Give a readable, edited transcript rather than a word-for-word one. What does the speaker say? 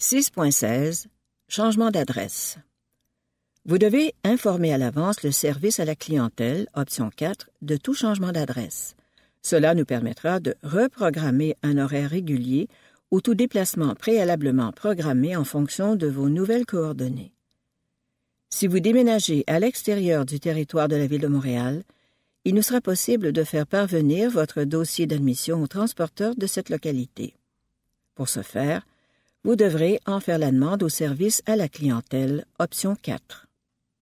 6.16 Changement d'adresse. Vous devez informer à l'avance le service à la clientèle, option 4, de tout changement d'adresse. Cela nous permettra de reprogrammer un horaire régulier ou tout déplacement préalablement programmé en fonction de vos nouvelles coordonnées. Si vous déménagez à l'extérieur du territoire de la Ville de Montréal, il nous sera possible de faire parvenir votre dossier d'admission au transporteur de cette localité. Pour ce faire, vous devrez en faire la demande au service à la clientèle, option 4.